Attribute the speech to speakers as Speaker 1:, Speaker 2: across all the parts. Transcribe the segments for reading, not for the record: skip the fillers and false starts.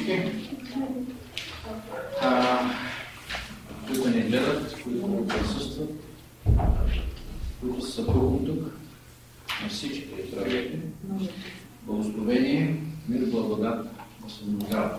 Speaker 1: всички, които ни гледат, които присъстват, които са кругом тук, на всички здравейте, благословение, мир, благодат, да се умножава.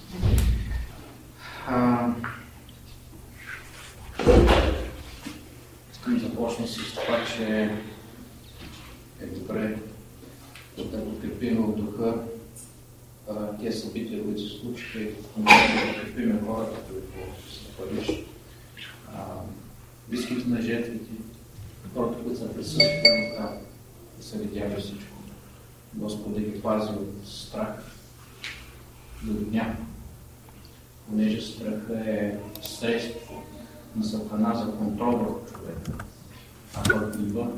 Speaker 1: Искам да започна с това, че е добре да подкрепим в духа тези събития, които се случиха, и да подкрепим хората, които са в Париж, близките на жертвите, хората, които са присъствали там, да са видяли всичко. Господ да ги пази от страх, да го няма. Понеже страха е средство на Сатана за контрол върху човека, а който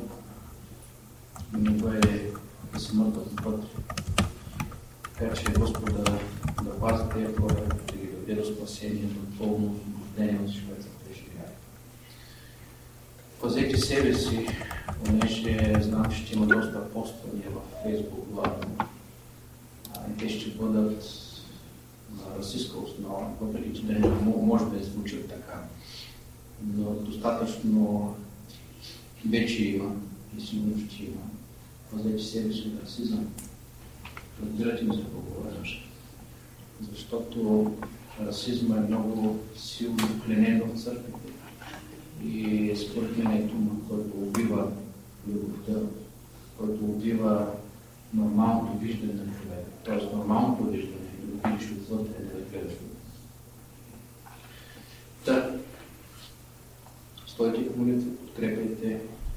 Speaker 1: него е смъртът път. Така че Господа да пази тези хора, да ги даде до спасение, до пълно освобождение от живота, да живее. Пазете себе си, понеже знам, че ще има доста поствания в Фейсбук главно. И те ще бъдат на расистска основа, въпреки че да може да звучат така. Но достатъчно вече има и сигурно ще има. Пазете себе си от расизъм. Разбирате ми за какво говоря. Защото расизма е много силно вкленен в църквите. И според мен е тума, който убива любовта, който убива нормалното виждане на човека. Тоест нормалното виждане е да видиш отвътре, да гледаш. Да. Стойте в молитва, подкрепяйте,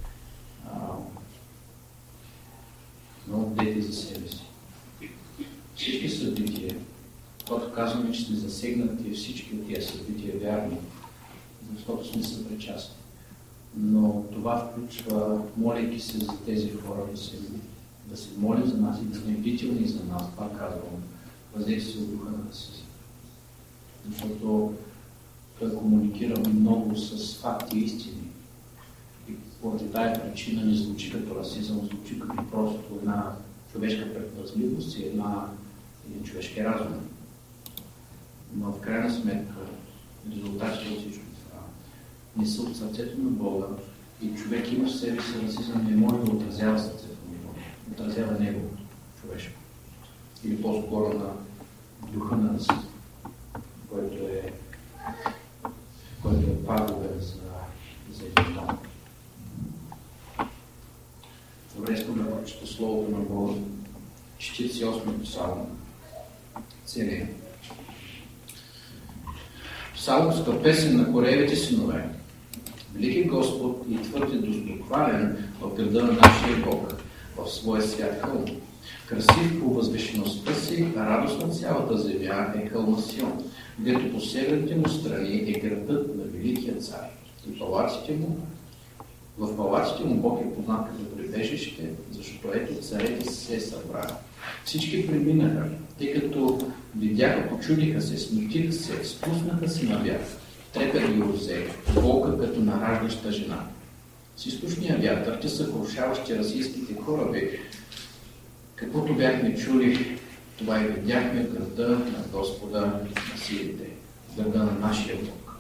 Speaker 1: но дайте за себе си. Всички събития, когато казваме, че сме засегнати, всички от тези събития е вярно, защото сме съпричастни. Но това включва, молейки се за тези хора, да се молим за нас и да сме бдителни за нас, това казвам, въздействие от духа на расизъм. Защото той комуникира много с факти и истини. И поради тая причина не звучи като расизъм, звучи като просто една човешка предпазливост и един човешки разум. Но в крайна сметка резултатите от всичко това не са от сърцето на Бога и човек има в себе си расизъм, не може да отразява сърцето на Бога, отразява неговото човешко. Или по-скоро на духа на расизъм, който е пагубен за един дом. Добре, искам да прочета Словото на Бога, 48 псалм, целия. Псалмска песен на коревите синове. Велики Господ и твърд и достохвален в града на нашия Бог, в своя свят хълм. Красив по възвишеността си, радост на цялата земя е хълма Сион, където по северните му страни е градът на Великия цар. И в палаците му Бог е познат като прибежище, защото ето царете се събраха. Всички преминаха, тъй като видяха, почудиха се, смутиха се, спуснаха се на вятър. Трепет ги взе, болка като нараждаща жена. С източния вятър, те съкрушаващи расийските кораби, каквото бяхме чули, това и видяхме в града на Господа на силите, в града на нашия Бог,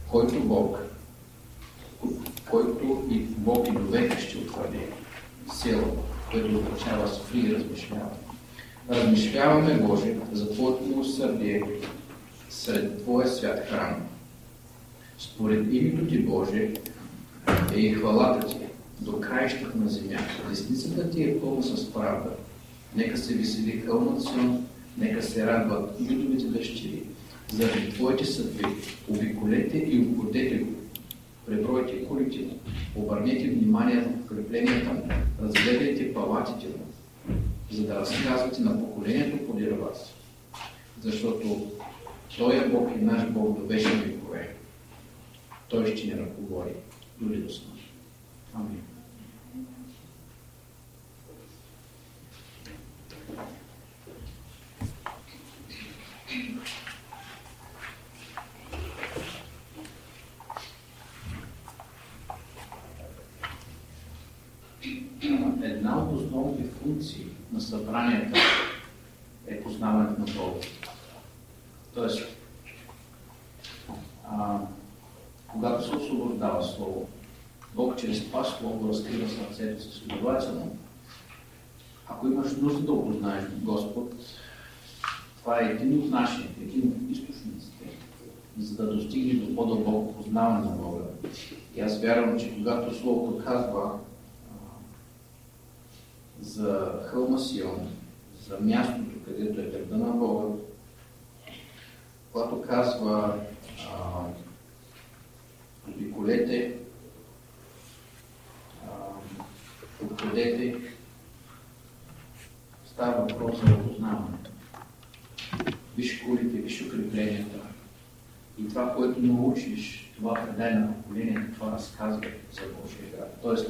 Speaker 1: който и Бог и довека ще утвърди. Сила, което означава спри и размишлява. Размишляваме, Боже, за Твоето милосърдие сред Твоя свят храм. Според името Ти, Боже, е и хвалата Ти до краищата на земята. Десницата Ти е пълна с правда. Нека се весели хълмът Сион, нека се радват юдовите дъщери. Заради Твоите съдби, обиколете и обходете го. Пребройте кулите му, обърнете внимание на укрепленията му, разгледайте палатите му, за да разказвате на поколението подир вас. Защото Той е Бог и наш Бог до вечни векове. Той ще ни ръководи дори до смърт. Амин. Една от основните функции на събранията е познаването на Бога. Тоест, когато се освобождава Слово, Бог чрез това Слово разкрива сърцето си. Следователно, ако имаш нужда да опознаеш Господ, това е един от източниците, за да достигнеш до по-дълбоко познаване на Бога. И аз вярвам, че когато Словото казва за хълма Сион, за мястото, където е града на Бога, когато казва обиколете, обходете, става въпрос за опознаване. Виж кулите, виж укрепленията. И това, което научиш, това предай на поколението, това разказва за Божия град. Тоест,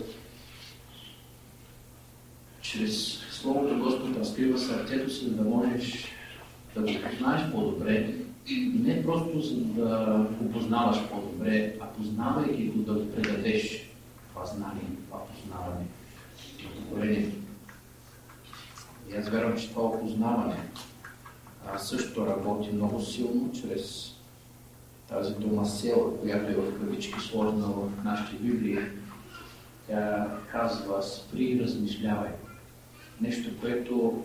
Speaker 1: чрез Словото Господ разкрива сърцето си, за да можеш да го познаеш по-добре. И не просто за да го познаваш по-добре, а познавайки го да го предадеш това знание, това познаване на поколението. И аз вярвам, че това опознаване също работи много силно чрез тази дума села, която е в кавички сложена в нашите Библии. Тя казва: спри и размишлявай. Нещо, което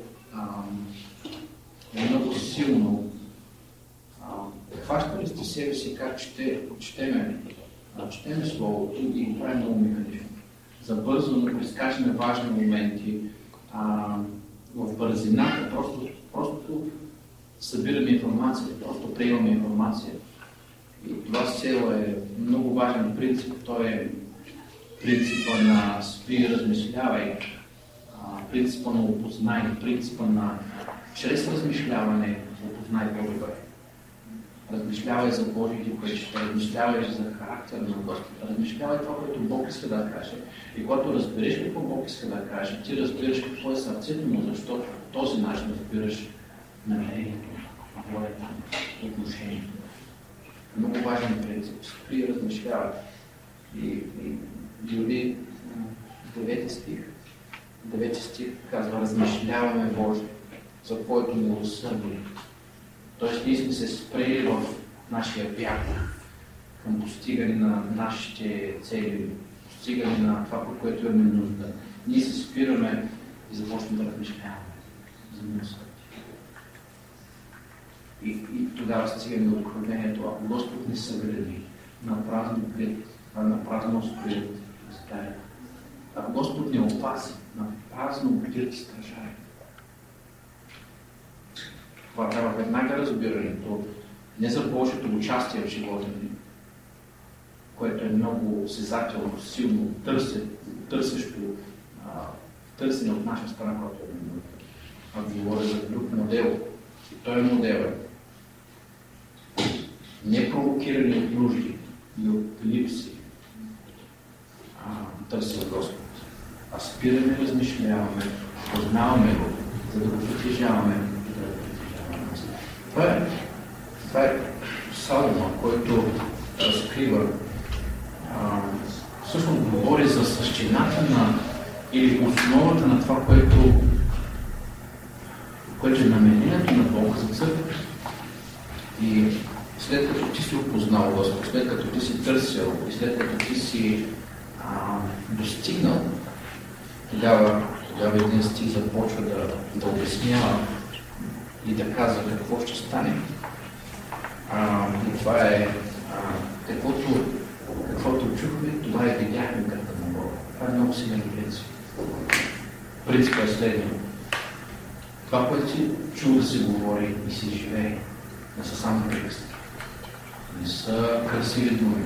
Speaker 1: е много силно. Хващали сте себе си как четеме Словото и го правим много механично. Забързано прескачаме важни моменти. В бързината просто събираме информация, просто приемаме информация. И това село е много важен принцип. Той е принципа на спри и размишлявай, принципа на опознай, принципа на чрез размишляване опознай по-добре. Размишлявай за Божиите пътища, размишлявай за характера на Господа, размишлявай това, което Бог иска да каже. И когато разбереш какво Бог иска да каже, ти разбираш какво е сърцето му, защото по този начин разбираш намерението, волята, отношението. Много важен принцип. Спри и размишлявай. И дори 9 стих казва: размишляваме Боже за Твоето милосърдие. Тоест ние сме се спрели в нашия бяг към постигане на нашите цели, постигане на това, по което имаме нужда. Ние се спираме и започваме да размишляваме за милосърдие. И тогава стигаме до откровението: ако Господ не съгради на празно плит, на празно скрит, ако Господ не опази на празно плит стражай, това дава веднага разбирането не за Божието участие в живота ни, което е много осезателно, силно, търсещо, търсене от наша страна, която е много. А говоря за друг модел. И той модел е не провокирани от нужди и от липси, търсим Господ, а спираме, размишляваме, познаваме го, за да го притежаваме и да го притежаваме. Това е псалма, който разкрива, всъщност говори за същината на или основата на това, което е намерението на Бог за църква. И след като ти си опознал Господ, след като ти си търсил и след като ти си достигнал, тогава един стих започва да обяснява и да казва какво ще стане. И това е каквото чухме, това е видяхме града на Бога. Това е много силен принцип. Принципът е следния. Това, което си чул да се говори и се живее, не са само приказки. Не са красиви думи.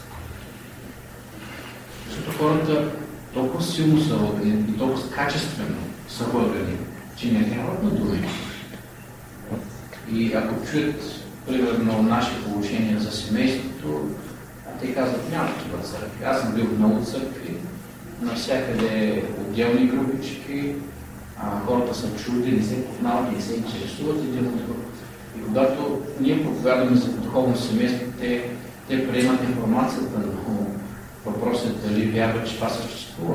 Speaker 1: Защото хората толкова силно са лъгани и толкова качествено са лъгани, че не вярват на думи. И ако чуят, примерно, наши получения за семейството, те казват: няма такива църкви. Аз съм бил в много църкви, навсякъде отделни групички, хората са чуди, не се познават, не се интересуват един от друг. И когато ние проповядваме за духовно семейство, те приемат информацията, но въпросът е дали вярват, че това съществува.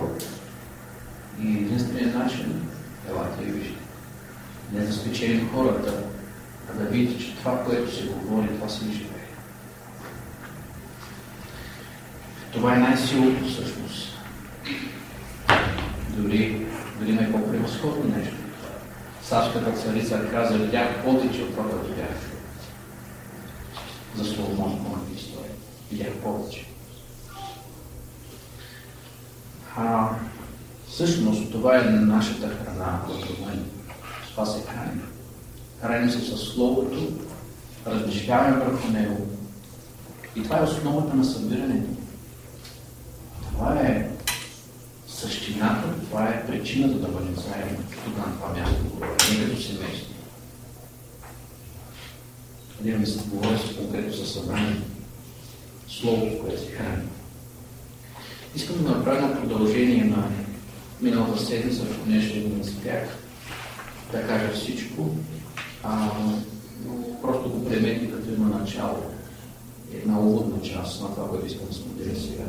Speaker 1: И единственият начин, елате и вижте, не да спечелим хората, да видите, че това, което се говори, това се живее. Това е най-силното всъщност. Дори има и по-превъзходно нещо. Сашката царица каза, видях повече от това, което видях. За Соломон, моята история. Видях повече. Всъщност това е нашата храна в момента. Това се храним. Храним се със Словото, размишляваме върху него. И това е основата на събирането. Това е същината, това е причината да бъдем заедно тук на това място, не като семейство. Къде се говори с конкретно със събрание, Словото, което се храни. Искам да направя продължение на миналата седмица, понеже не успях да кажа всичко, просто го приемете като едно начало, една уводна част на това, което искам да споделя сега.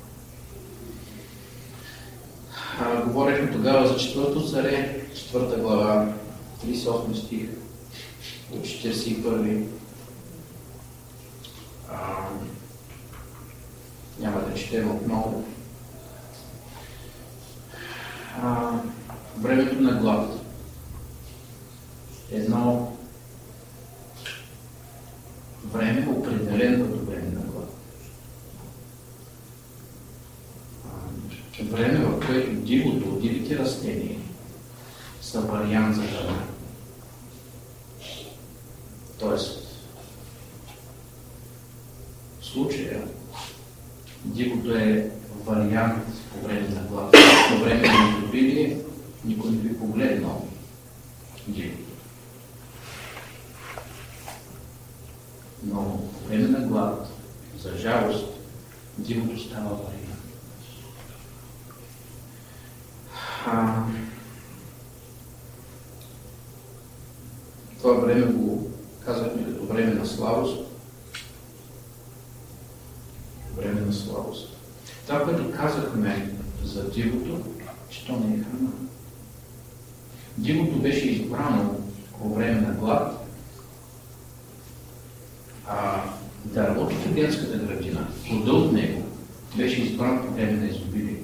Speaker 1: Говорихме тогава за 4 царе, 4 глава, 38 стих от 41. Няма да четем отново. Времето на глад. Едно време, определено като време на глад. Време, в което дивото, дивите растения са вариант за храна. Тоест, в случая, дивото е вариант по време на глад. По време на изобилие никой не би погледнал дивото. Но по време на глад, за жалост, дивото става вариант. Това време го казахме като време на слабост. Време на слабост. Това, което казахме за дивото, че то не е храна. Дивото беше избрано по време на глад, дървото в Еденската градина, плода от него, беше избран по време на изобилие.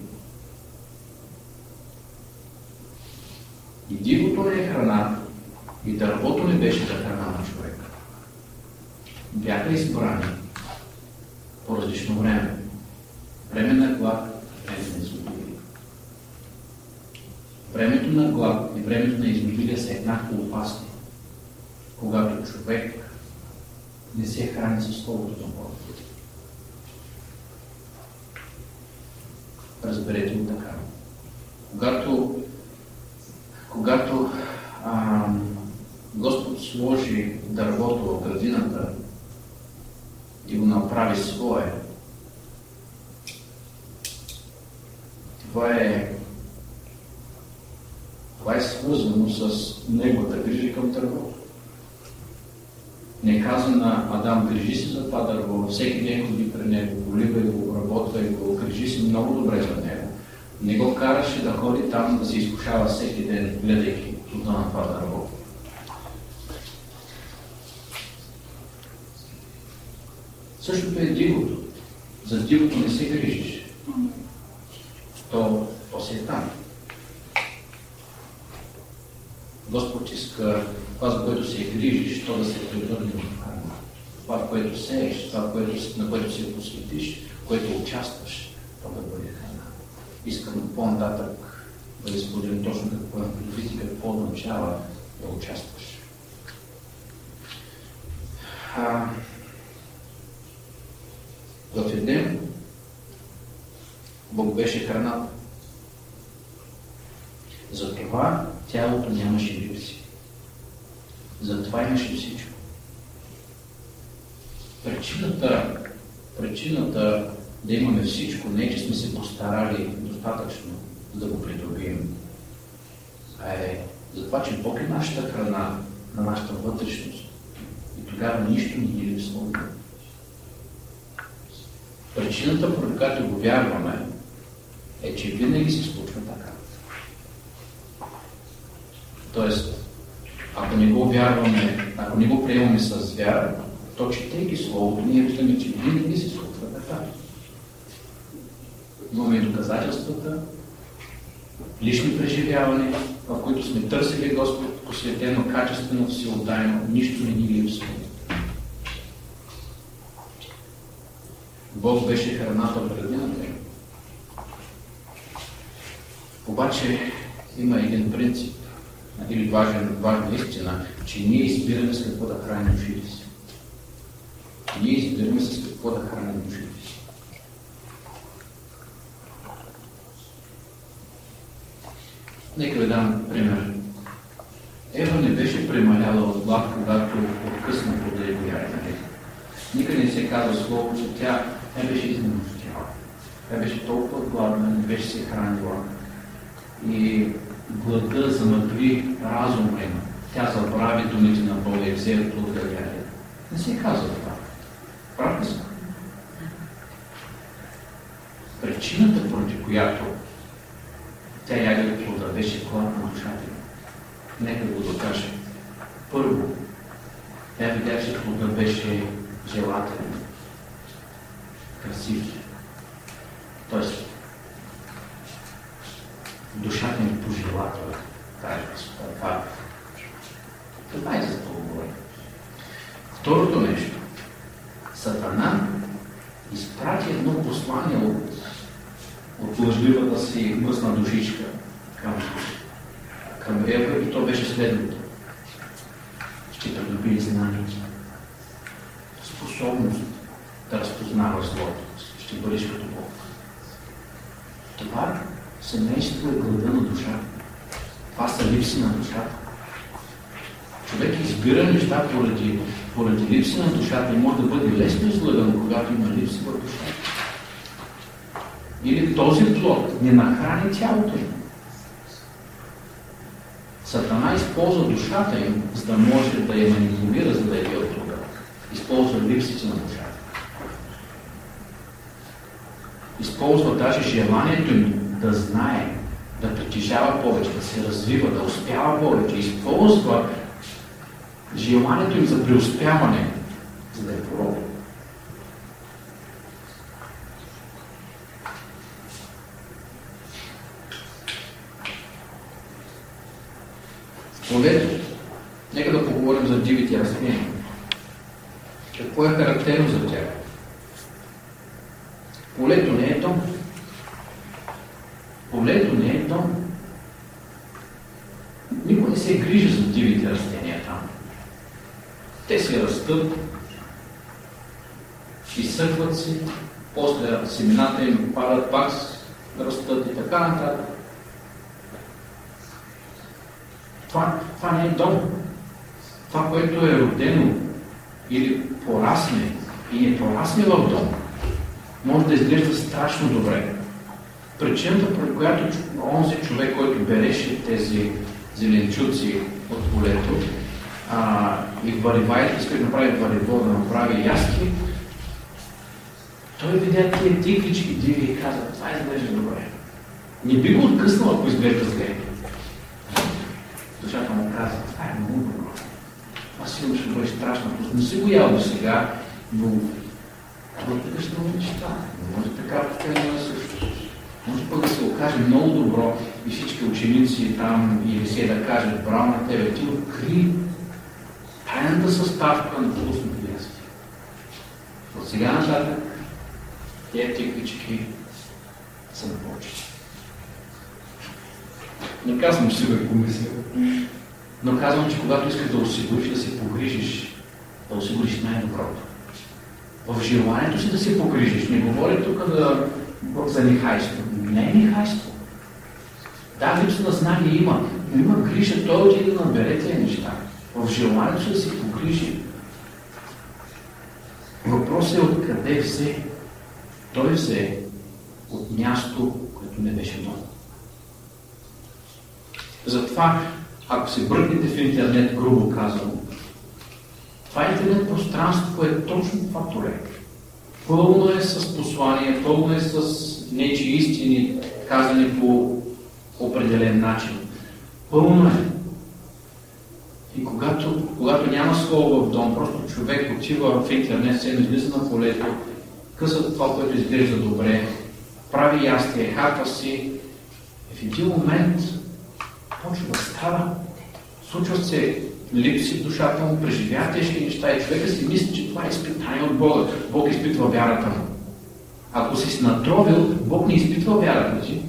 Speaker 1: И дивото не е храна, и дървото не беше за храна на човека. Бяха избрани по различно време. Време на глад, време на изобилие. Времето на глад и времето на изобилие са еднакво опасни, когато човек не се храни със Словото на Бога. Разберете го така. Когато Господ сложи дървото в градината и го направи свое, това е свързано с неговата грижа към дървото. Не каза на Адам, грижи се за това дърво, всеки ден ходи при него, поливай го, работвай го, грижи се много добре за него. Не го караше да ходи там да се изкушава всеки ден, гледайки плода на това дърво. Същото е дивото. За дивото не се грижиш. То си е там. Господ иска това, за което се грижиш, то да се превърне в храна. Това, което сееш, това, на което се посветиш, което участваш, то да бъде храна. Искам по-нататък да ви споделим точно какво е предвид и какво означава да участваш. В Едем Бог беше храната. Затова тялото нямаше липси. Затова имаше всичко. Причината да имаме всичко не е, че сме се постарали достатъчно, за да го придобием. За това, че Бог е нашата храна, на нашата вътрешност. И тогава нищо не ни липсва. Причината, поради която го вярваме, е, че винаги се случва така. Тоест, ако ако не го вярваме, ако не го приемаме с вяра, то четейки Словото, ние виждаме, че винаги се случва така. Имаме и доказателствата, лични преживявания, в които сме търсили Господ, посветено, качествено, всеотдайно, нищо не ни липсва. Бог беше храната в градината. Обаче има един принцип, или важна истина, че ние избираме с какво да храним душите си. Ние избираме с какво да храним душите си. Нека ви дам пример. Ева не беше премаляла от глад, когато откъсна плода и го яде. Никъде не се казва слово, че тя не беше изнемощяла. Тя беше толкова гладна, не беше се хранила. И глада замъгли разума им. Тя забрави думите на Бога и взе плода да яде. Не се казва това. Правда са? Причината, поради която тя яде плода, беше глад на душата. Нека го докаже. Първо, тя видя, че плода беше желателен, красив. Тоест, душата ни пожела това. Това е за това говоря. Второто нещо. Сатана изпрати едно послание от лъжливата си мръсна душичка към Ева и то беше следното. Ще придобие знание, способност да разпознава злото. Ще бъдеш като Бог. Това семейство е глада на душата. Това са липси на душата. Човек избира неща поради липси на душата и може да бъде лесно излаган, когато има липси в душата. Или този плод не нахрани тялото им. Сатана използва душата им, за да може да я манипулира, за да я от това. Използва липсите на душата. Използва даже желанието им да знае, да притежава повече, да се развива, да успява повече. Използва желанието им за преуспяване, за да е пороби. Полето. Нека да поговорим за дивите растения. Какво е характерно за тях? Полето не е дом. Полето не е дом. Никой не се грижи за дивите растения там. Те се растат, изсъхват се, после семената им падат, пак растат и така нататък. Това не е дом. Това, което е родено или порасне и не порасне в дом, може да изглежда страшно добре. Причината, поради която онзи човек, който береше тези зеленчуци от полето и варивайки, иска да направи вариво, да направи ястки, той видя тия тиквички диви и каза, това изглежда добре. Не би го откъснал, ако изглежда зле. Душата му каза, това е много добро. Това сигурно ще бъде страшно. Не си го ял до сега, но така ще много неща. Не може така също. Може пък да се окаже много добро и всички ученици там или се да кажат, браво на тебе, ти откри тайната съставка на вкусното ястие. От сега нататък тези тиквички са на почти. Не казвам, че си го помисля, но казвам, че когато искаш да осигуриш, да се погрижиш, да осигуриш най-доброто. В желанието си да се погрижиш. Не говоря тук за нехайство. Не е нехайство. Да, липса на знание има, но има грижа, той отиде да набере тези неща. В желанието си да се погрижи. Въпросът е откъде взе. Той взе от място, което не беше дом. Затова, ако се бръкнете в интернет, грубо казано, това интернет пространство е точно това поле. Пълно е с послания, пълно е с нечи истини, казани по определен начин. Пълно е. И когато няма слово в дом, просто човек отива в интернет, се излиза на полето, къса това, което изглежда добре, прави ястие, хапва си, в един момент почва да става, случват се липси в душата му, преживява тежки неща и човека си мисли, че това е изпитание от Бога. Бог изпитва вярата му. Ако си се натровил, Бог не изпитва вярата ти.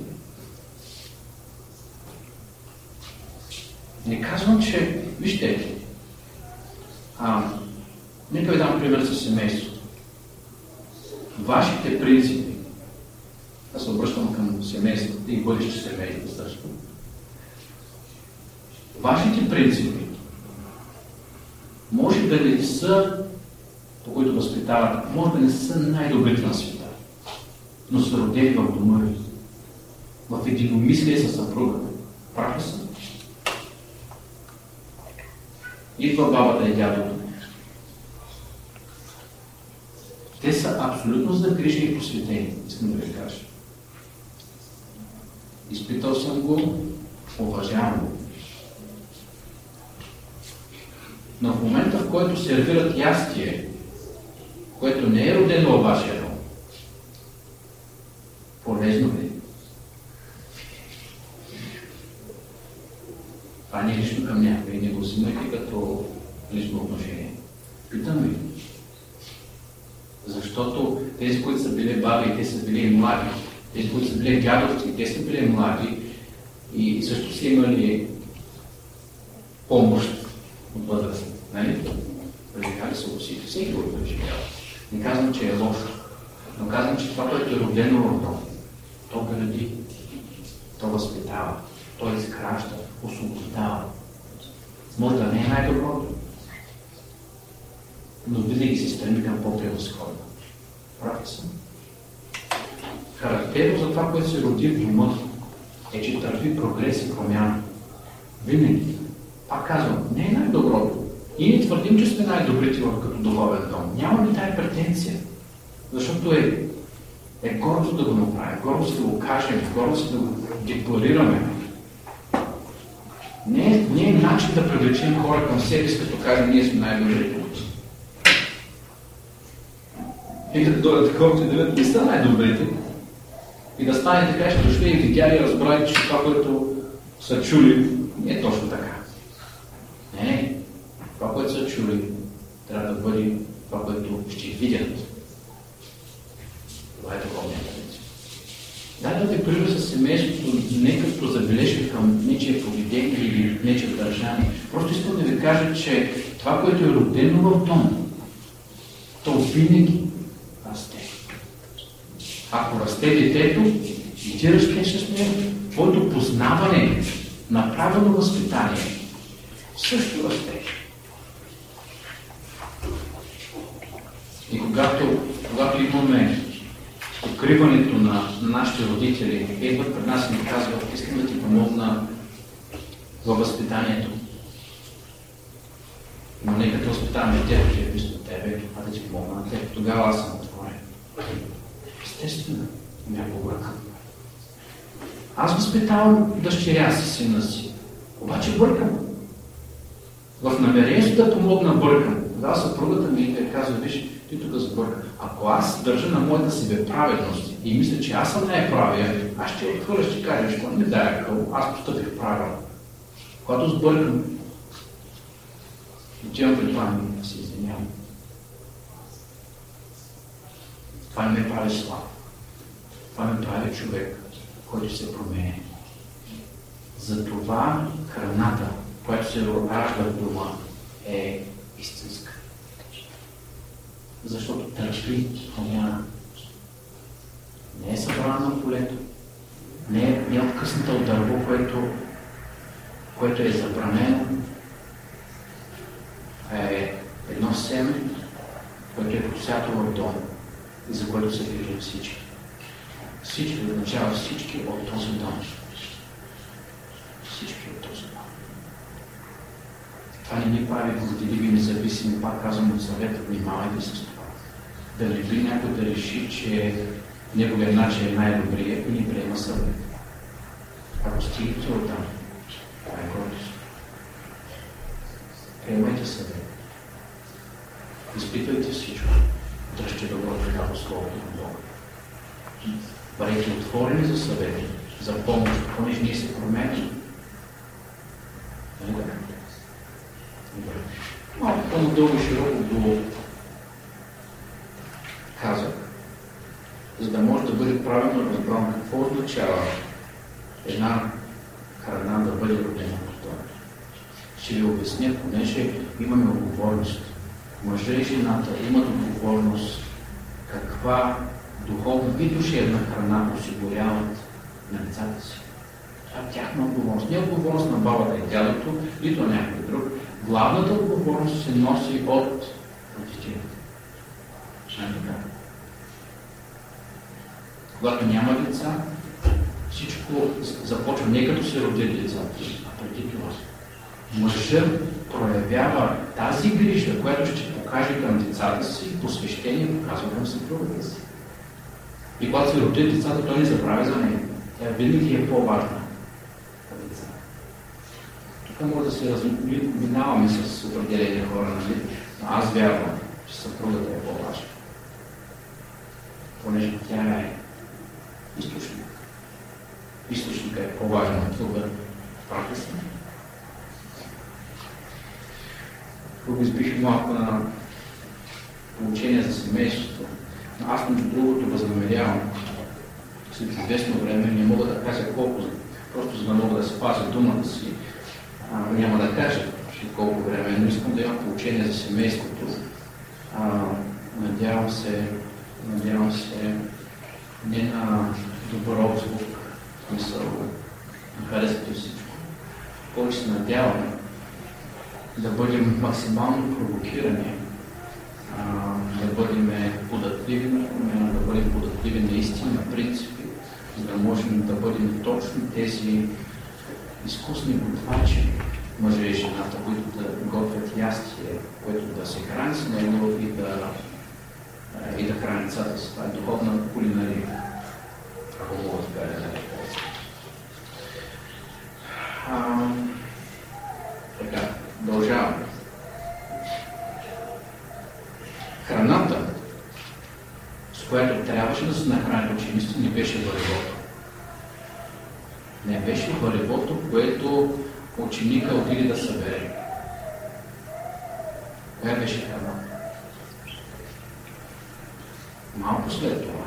Speaker 1: Не казвам, че... Вижте, нека ви дам пример със семейството. Вашите принципи, аз се обръщам към семейството и бъдещи семейства също. Вашите принципи може да не са, по които възпитават, може да не са най-добрите на света, но са родени в дома ви, в единомислие със съпруга. Прави са. Идва бабата и дядото. Те са абсолютно загрижени и посветени, искам да ви кажа. Изпитал съм го, уважавам го. Но в момента, в който сервират ястие, което не е родено във вашия дом, полезно ли? Това не е лично към някой, не го взимайте като лично отношение. Питам ви. Защото тези, които са били баби, те са били млади, тези, които са били дядовци, те са били млади и също са имали помощ от възраст. Нали? Преживяли са усилия. Всеки го преживява. Не казвам, че е лошо, но казвам, че това, което е родено в дом, то гради, то възпитава, то изгражда, освобождава. Може да не е най-доброто, но винаги се стреми към по-превъзходно. Прави съм. Характерно за това, което се роди в дома, е, че търпи прогрес и промяна. Винаги. Пак казвам, не е най-доброто. И не твърдим, че сме най-добрите като духовен дом. Нямаме тази претенция. Защото е гордост да го направим, гордост да го кажем, гордост да го декларираме. Не е начин да привлечем хора към себе си, като кажем, ние сме най-добрите. И като дойдат хората и да видят, не са най-добрите. И да станете така, ще дошли и видяли и разбрали, че това, което са чули, не е точно така. Не. Това, което са чули, трябва да бъде това, което ще видят. Това е духовният принцип. Да ви пример със семейството, не като забележка към нечие поведение или нечие държание. Просто искам да ви кажа, че това, което е родено в дом, то винаги расте. Ако расте детето, и ти растеш с него, твоето познаване на правилно възпитание също растеш. И когато имаме откриването на нашите родители, идват пред нас и ни казват, искам да ти помогна във възпитанието. Но нека да възпитаваме детето, че е вместо тебе, а да ти помогна на теб. Тогава аз съм отворен. Естествено, някой бъркам. Аз възпитавам дъщеря си, сина си. Обаче бъркам. В намерението да помогна бъркам. Тогава съпругата ми е казва, виж, ти тук сбърка. Ако аз държа на моята себеправедност и мисля, че аз съм най-правия, аз ще отхвърля, ще кажа, що не дая къл, аз постъпих правилно. Когато сбъркам, отивам при това ми се извинявам. Това не ме прави слаб. Това ме прави човек, който се променя. Затова храната, която се ражда в дома, е истинска. Защото търпи промяна. Не е събрана на полето. Не е откъсната от дърво, което е забранено. Е едно семе, което е посято в дом и за което се грижат всички. Всички означава всички от този дом. Всички от този дом. Това не ни прави горделиви, независими, пак казвам от съвета, внимавайте с това. Да не би някой да реши, че неговият начин е най-добрият и ни приема съвет. Ако стигнете оттам, това е гордост. приемайте съвет. Изпитвайте всичко. Дръжте добро предава Словото на Бога. Бъдете отворени за съвети, за помощ, понеже ние се променим. Малко по-надълго и широко го казах, за да може да бъде правилно разбрано какво означава една храна да бъде родена повторно. Ще ви обясня, понеже имаме отговорност. Мъжа и жената имат отговорност каква духовна и душевна храна осигуряват на децата си. Това е тяхна отговорност. Не е отговорност на бабата и дядото, нито на някой друг. Главната отговорност се носи от родителите. Когато няма деца, всичко започва не като се родят децата, а преди това. Мъжът проявява тази грижа, която ще покаже към децата си, посвещение показва към съпругата си. И когато се родят децата, той не забравя за нея. Тя винаги е по-важна. Тук може да се разминаваме с определени хора, нали? Но аз вярвам, че съпругата е по-важна. Понеже тя е източник. Източника е по-важна от това правда си. Тук избих малко на получение за семейството. Но аз между другото възнамерявам след известно време, не мога да кажа колко, просто за да мога да спазя думата си, няма да кажа колко време, но искам да имам получение за семейството. Надявам се не на добро звук, в смисъл на харесвате всичко. Повече се надявам да бъдем максимално провокирани, да бъдем податливи на промяна, да бъдем податливи на истина, на принципи, за да можем да бъдем точно тези изкусни готвачи, мъже и жената, които да готвят ястие, което да се храни с него и да храни децата си. Това е духовна кулинария. Ако мога да кажа за така, продължаваме. Храната, с която трябваше да се нахранят учениците, не беше варевото. Не беше варевото, което ученика отиде да събере. Коя беше храната? Малко след това.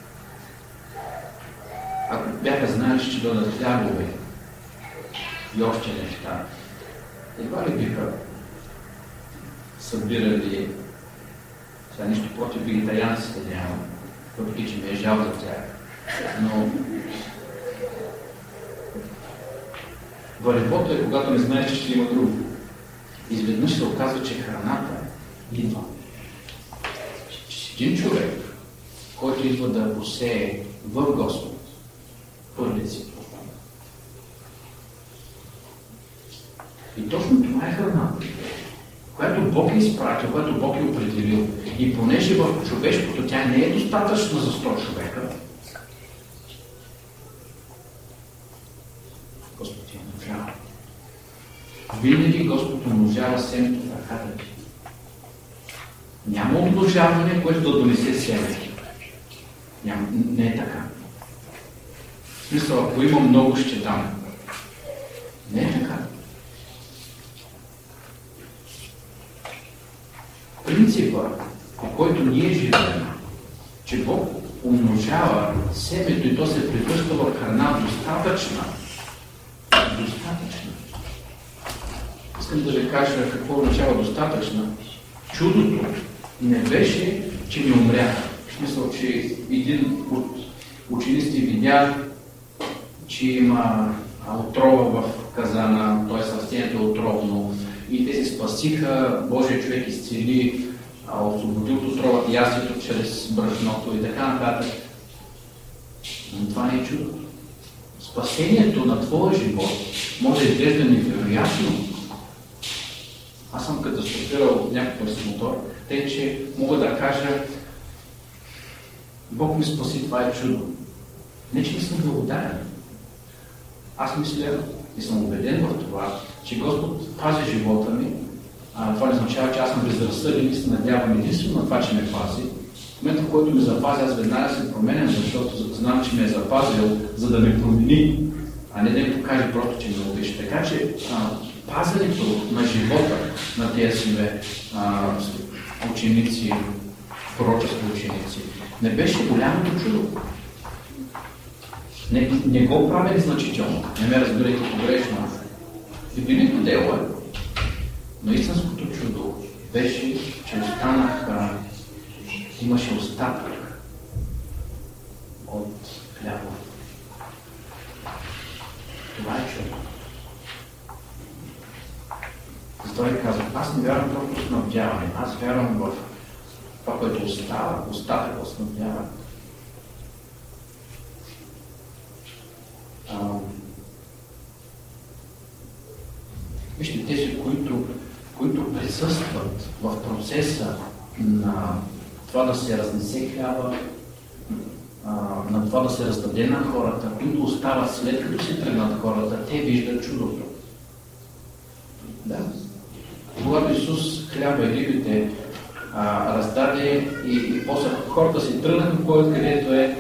Speaker 1: Ако бяха знали, че дойдат хлябове и още неща, едва ли биха събирали, сега нищо против вегетарианците няма, въпреки че ме е жал за тях, но варевото е когато не знаеш, че ще има друго. Изведнъж се оказва, че храната идва. Един човек, който идва да посее в Господ, първият си пропада. И точно това е храната, която Бог е изпратил, която Бог е определил. И понеже в човешкото тя не е достатъчна за 100 човека, Господ ти умножава. Винаги Господ умножава семето в ръката ти. Няма умножаване, което да донесе семе. Не е така. В смисъл, ако има много, ще дам. Не е така. Принципа, по който ние живеем, че Бог умножава семето и то се превръща в храна достатъчна. Достатъчна. Искам да ви кажа какво означава достатъчна. Чудото не беше, че не умряха. В смисъл, че един от учениците видя, че има отрова в казана, т.е. растението е отровно, и те се спасиха, Божия човек изцели, освободил от отровата ястието чрез брашното и така нататък. Но това не е чудо. Спасението на твоя живот може да изглежда невероятно. Аз съм катастрофирал някакъв си мотор, тъй че мога да кажа, Бог ми спаси, това е чудо. Не, че не съм благодарен. Аз мисля и съм убеден в това, че Господ пази живота ми, това не означава, че аз съм безразсъден и се надявам единствено на това, че ме пази. В момента, в който ме запази, аз веднага се променям, защото знам, че ме е запазил, за да ме промени, а не да ми покаже просто, че ме обича. Така че пазенето на живота на тези синове ученици, пророчески ученици, не беше голямото чудо. Не го правили значително, не ме разбирайте погрешно. Велико дело е, но истинското чудо беше, че имаше остатък от хляба. Това е чудо. Затова ви казвам, аз не вярвам просто в снабдяване, аз вярвам в това, което остава, остатък от снабдяване. Вижте, тези, които присъстват в процеса на това да се разнесе хляба, на това да се раздаде на хората, които остават след като се тръгнат хората, те виждат чудото. Да. Когато Исус хляба и рибите раздаде и после хората се тръгнаха кой където е,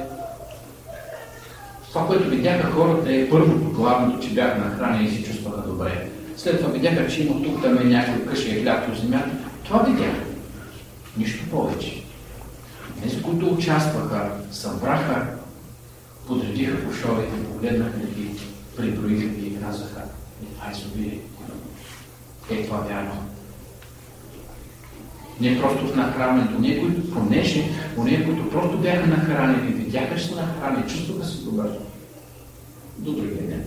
Speaker 1: това, което видяха хората е първото, главното, че бяха нахранени и се чувстваха добре. След това видяха, че има тук там някакви къши хляб по земята. Това видяха. Нищо повече. Тези, които участваха, събраха, подредиха кошовете, погледнаха ги, приброиха ги и казаха: това е изобилие. Това вярно. Не просто в нахранването, не които понеже, които просто бяха нахранени, видяха, че са нахранени, чувстваха се добре. До другия ден.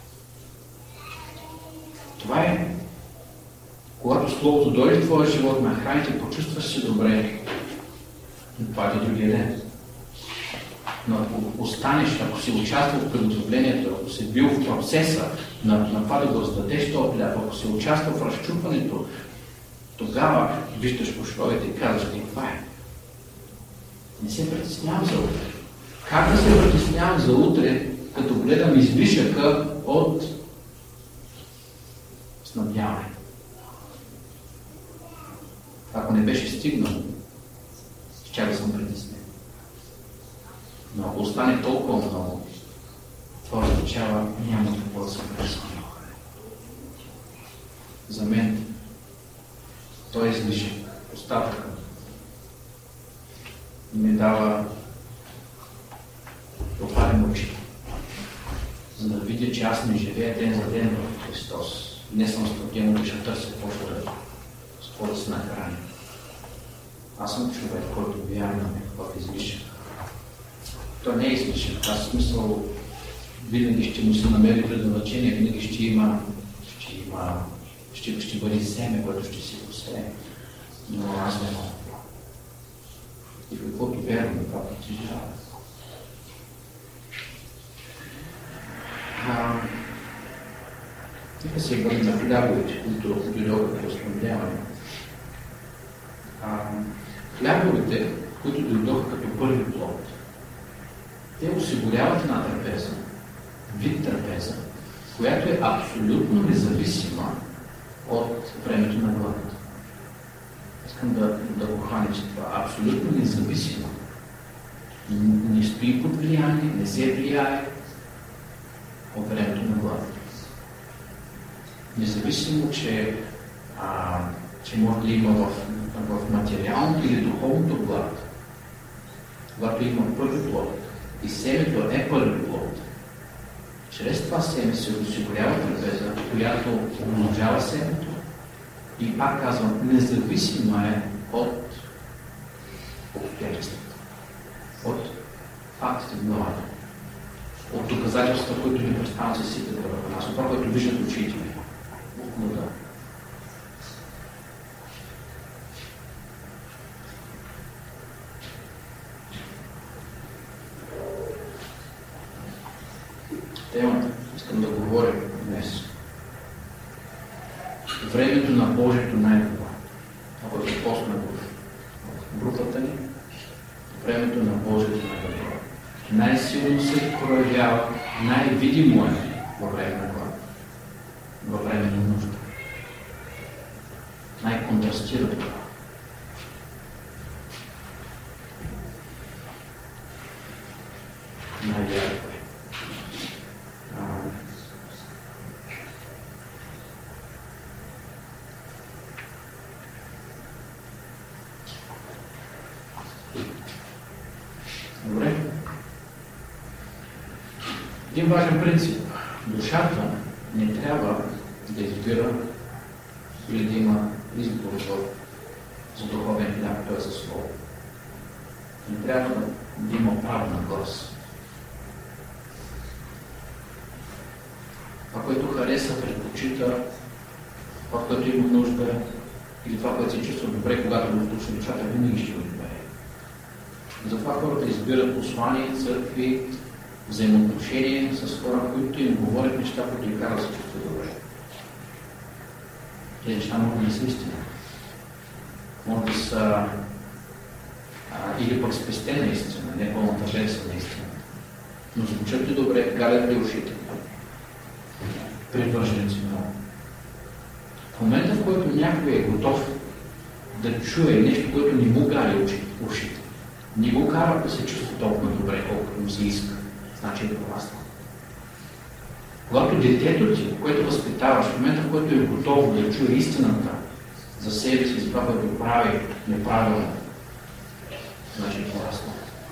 Speaker 1: Това е, когато Словото дойде в твоя живот, нахраните, почувстваш се добре. Това е другия ден. Но ако останеш, ако си участвал в приготовлението, ако си бил в процеса на това да го раздадеш този хляб, ако си участвал в разчупването, тогава виждаш кошовете и казваш: това е. Не се притеснявам за утре. Как да се притеснявам за утре, като гледам излишъка от снабдяване? Ако не беше стигнал, ще да съм притеснен. Но ако остане толкова много, това означава няма какво да съм притеснен. За мен той излишък, остатъка ми дава отварям очи, за да видя, че аз не живея ден за ден в Христос. Не съм студен, ще търся какво да се нахраня. Аз съм човек, който вярвам в излишък. То не е излишък. Аз в смисъл винаги ще му се намери предназначение, винаги ще бъде семе, което ще си посее. Но аз не мога. И в каквото вярвам, това притежава. Нека се върнем на хлябовете, които дойдоха като снабдяване. Хлябовете, които дойдоха като първи плод, те осигуряват една трапеза, вид трапеза, която е абсолютно независима от времето на главата. Искам да го хванете това. Абсолютно независима. Не стои под влияние, не се влияе от времето на главата. Независимо, че може да има в материалното или духовното глад, когато има първи плод и семето е първи плод, чрез това семе се осигурява трапеза, която умножава семето и пак казвам, независимо е от обстоятелствата, от фактите в главата, от доказателствата, които ни представят се сите върху нас, от това, което виждат очите ми. Да. Темата, искам да говоря днес. Времето на Божието най-добро. Ако е постна в групата ни, времето на Божието най-добро. Най-силно се проявява, най-видимо е във време на глад, във време на нужда. най-контрастирано. Най-ярко. Добре. Един важен принцип. Душата не трябва да избира или да има избор за духовен хляб, т.е. за слово. Не трябва да има право на глас. Това, което хареса, предпочита, това, което има нужда, или това, което се чувства добре, когато го слуша душата, винаги ще го добре. Затова хората избират послания, църкви, взаимоотношения с хора, които им говорят неща, които ги карат да се чувства добре. Тези неща могат да са истина. Може да са или пък спестена истина, не пълната версия на истина. Но звучат ли добре, галят ли ушите? Привърженици много. В момента, в който някой е готов да чуе нещо, което не му гали ушите, не го кара да се чувства толкова добре, колкото му се иска, значи е прораснал. Когато детето ти, което възпитаваш, в момента, в който е готово да чуе истината за себе си, за това, което прави неправилно, значи е прораснал.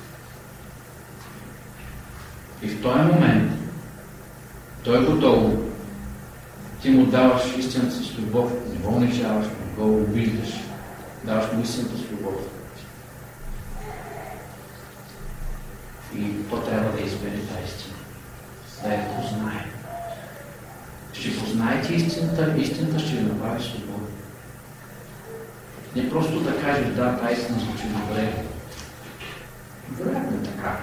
Speaker 1: И в този момент той е готово. Ти му даваш истината с любов, не го унижаваш, не го обиждаш, даваш му истината с любов. И то трябва да избере тази истина, да я познае. Ще познаете истината, истината ще ви направи свобода. Не просто да кажеш, да, тази истина звучи добре. Вероятно е така.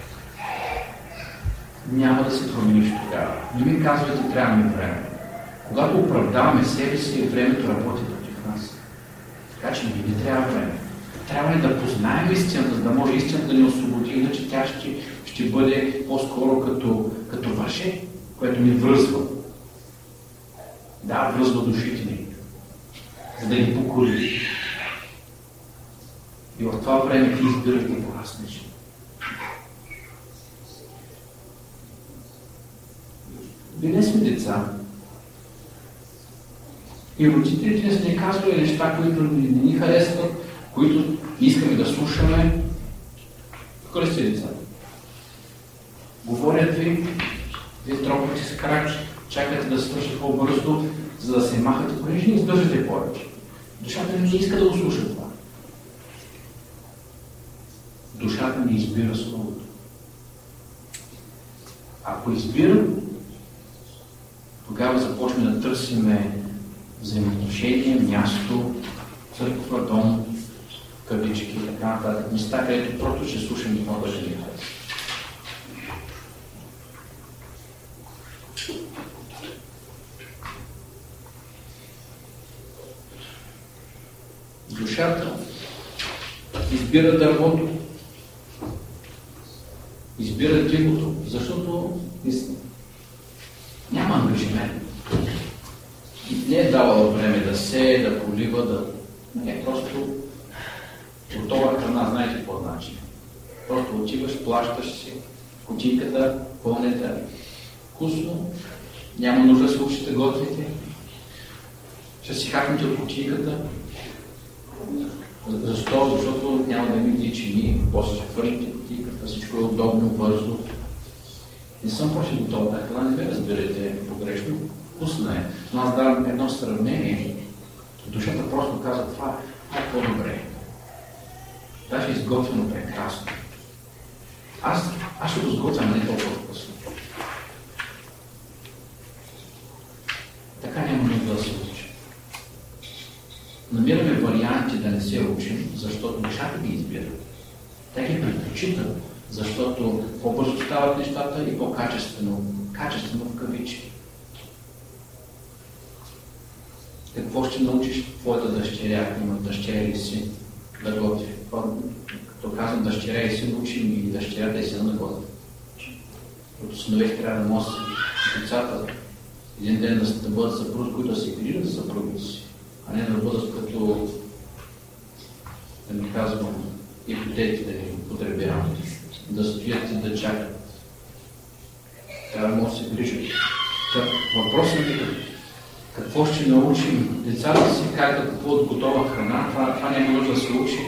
Speaker 1: Няма да се промениш тогава. Не ми казвайте, трябва ми време. Когато оправдаваме себе си, времето работи против нас. Така че не трябва време. Трябва ли да познаем истината, за да може истината да ни освободи, иначе тя ще бъде по-скоро като въже, което ни връзва. Да, връзва душите ни, за да ни покори. И в това време ти избираш да пораснеш. Били сме деца. И родителите не са ни казвали неща, които не ни харесват, които искаме да слушаме. Какво ли сте деца? Говорят ви, вие тропате с крач, чакате да свършат по-бързо, за да се махате, понеже не издържате повече. Душата не иска да го слуша това. Душата не избира словото. Ако избира, тогава започваме да търсиме взаимоотношение, място, църква, дом, кавички и така нататък. Места, където просто ще слушаме това, което ни харесва. Душата избира дървото, избира дивото, защото няма ангажимент. Не е давала време да сее, да полива, да... Не, просто готова храна, знаете какво значи. Просто отиваш, плащаш си, кутийката, пълнете, вкусно, няма нужда да се учите готвите, ще си хапнете от кутийката. Защо? Защото няма да види чини, после ще хвърлите кутийката, всичко е удобно, бързо. Не съм почти готова тази храна, не ме разберете погрешно. Вкусна е. Но аз давам едно сравнение. Душата просто казва, това е по-добре. Даже изготвено прекрасно. Аз ще го сготвям, не толкова вкусно. Така няма нужда да се учи. Намираме варианти да не се учим, защото душата ги избира. Те ги предпочитат, защото по-бързо стават нещата и по-качествено в кавички. Какво ще научиш твоята дъщеря, има дъщеря или син да готви? Като казвам дъщеря и син, учим и дъщерята и сина да готви. Като синовете трябва да носят децата един ден да бъдат съпруги, които да се грижат за съпругите си, а не да бъдат като, да не казвам, ипотеки да ни употребяват, да стоят и да чакат. Трябва да може да се грижат. Въпросът е какво ще научим децата си, как да купуват готова храна, това няма нужда да се учи.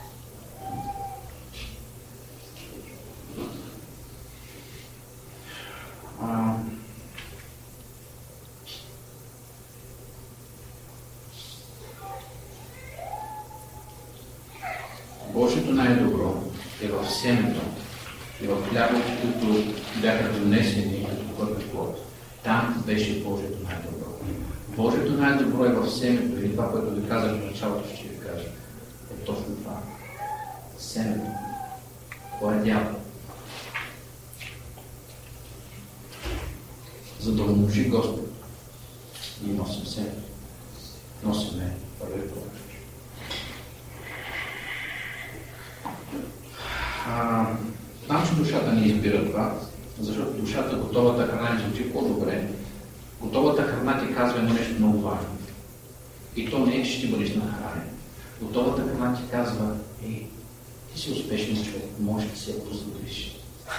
Speaker 1: Божието най-добро е в семето и в хлябите, които бяха донесени като първи плод. Там беше Божието най-добро. Божието най-добро е в семето, или това, което ви казах в началото, ще ви кажа. Е точно това. Семето. Това е дявол. За да умножи Господ. И носим семето. Носиме първи плод. Знам, че душата не избира това, защото душата, готовата храна не звучи по-добре. Готовата храна ти казва едно нещо много важно. И то не е, че ще бъдеш нахранен. Готовата храна ти казва, ти си успешен човек, може да се я позволиш.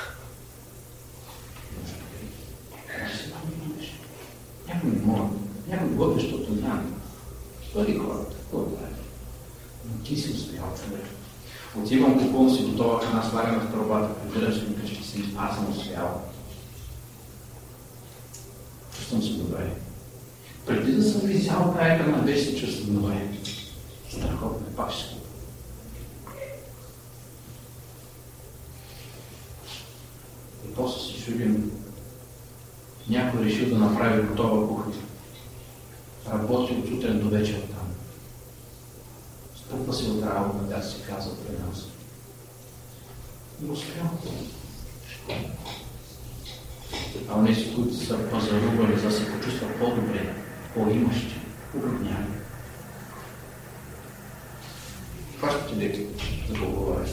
Speaker 1: Някой не може. Някой го защото няма. Стори хората, какво да прави? Но ти си успял човек. Отивам, купувам си готова храна, сварям в тръбата, прибирам си къщи си, аз съм успял. Чувствам се добре. Преди да съм изял тая храна, вече се чувствам добре. Страхотно, пак ще скупа. И после се чудим, някой решил да направи готова кухня. Работи от сутрин до вечер там. Струпва се от работа, да се казва при нас. И успял. А онези, които са пазарували, за да се почувстват по-добре, по-имащи, обедняли. Хващате ли да го говориш?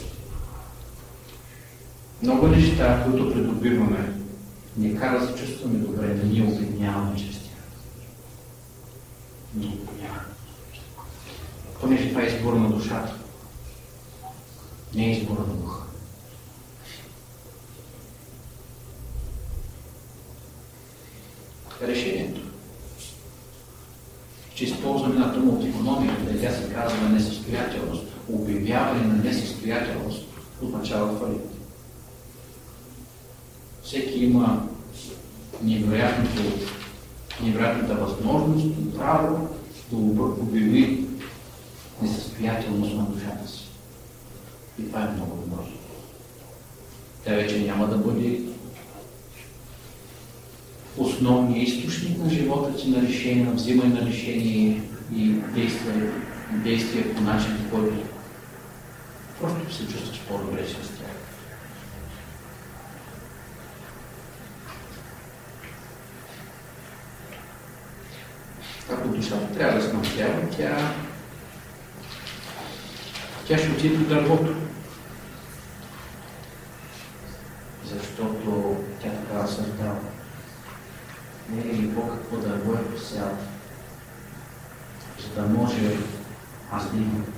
Speaker 1: Много неща, които придобиваме, ни кара да се чувстваме добре, да ние обедняваме чрез тях. Но обедняваме. Понеже това е избор на душата. Не е избор на духа. Решението, че използваме една дума от икономията, тя се казва несъстоятелност, обявяване на несъстоятелност, означава фалит. Всеки има невероятната възможност и право да обяви несъстоятелност на душата си. И това е много добро. Тя вече няма да бъде основният източник на живота си, на решение, на взимане на решение и действие по начин, по който просто се чувстваш по-добре с тях. Ако душата трябва да се настоява, тя ще отиде до дървото. Защото тя така създава. Не е ли по-какво дърво е посял, за да може аз да имам.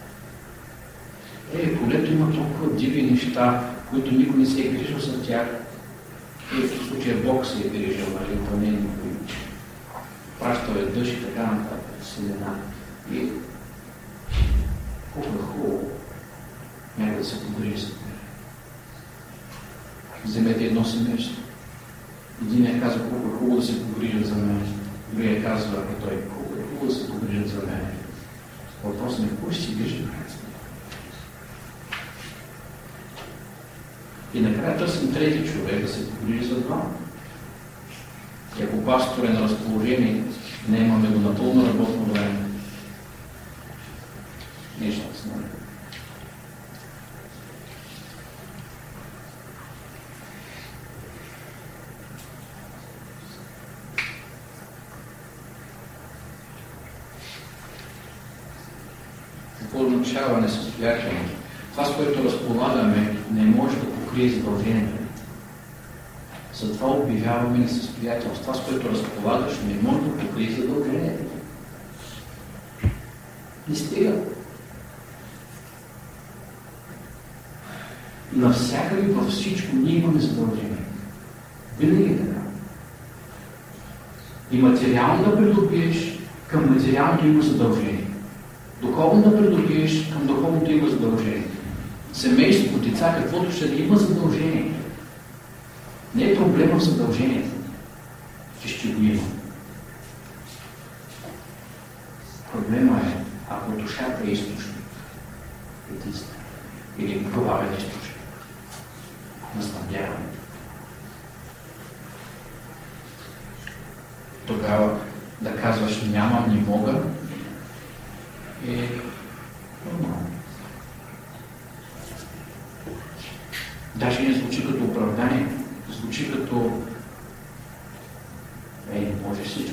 Speaker 1: Полето има толкова диви неща, които никой не се е грижил за тях. В случая Бог се е грижил, нали, то не е никой. Пращал е дъжд и така нататък, семена. И хубаво някой да се погрижи за тях. Вземете едно семейство. Един казва, колко е хубаво да се погрижат за мен. Другия казва, той, колко е хубаво да се погрижат за мен. Въпросът е, кой ще си грижи? И накрая търсим трети човек да се погрижи за двама. И ако пастор е на разположение, не имаме го напълно работно време. Нещата се намерят. Какво означава несъстоятелност? Това, с което разполагаме, не може да покрие задължението. Затова обявяваме несъстоятелност. Това, с което разполагаш, не може да покрие задължението. Не стига. Навсякъде, във всичко, ние имаме задължение. Винаги така. И материално да придобиеш, към материалното има задължение. Духовно да придобиеш, към духовното има задължение. Семейство, деца, каквото ще има задължение. Не е проблема в задължението, че ще го има. Проблема е, ако душата е източник, или главен източник на снабдяването. Тогава да казваш нямам, не мога е нормално. Даже не звучи като оправдание, звучи като не може всичко.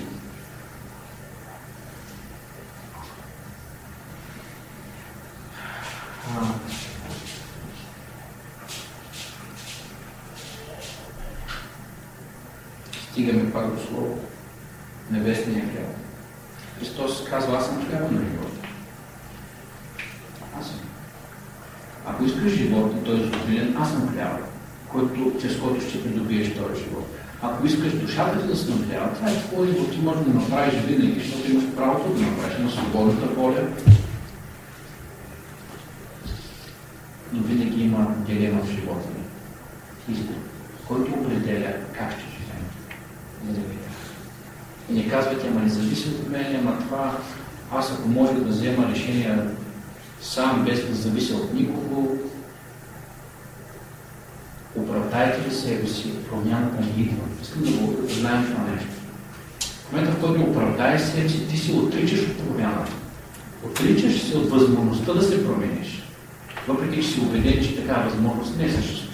Speaker 1: Стигаме пак до слово. Небесния хляб. Христос казва, аз съм хляба на живота. Аз съм. Ако искаш живот и той е задоволен, аз съм хляба, чрез който ще придобиеш този живот. Ако искаш душата ти да се наблюдава, това е твой избор, ти можеш да го направиш винаги, защото имаш правото да направиш на свободната воля. Но винаги има дилема в живота ни. Избор, който определя как ще живеем. И не казвате, ама не зависи от мен, ама това, аз ако може да взема решения сам, без да завися от никого, оправдайте ли себе си, промяната не идва. Искам да го знаем това нещо. В момента, в който оправдаеш себе си, ти се отричаш от промяната. Отричаш се от възможността да се промениш. Въпреки, че си убеден, че такава възможност не съществува.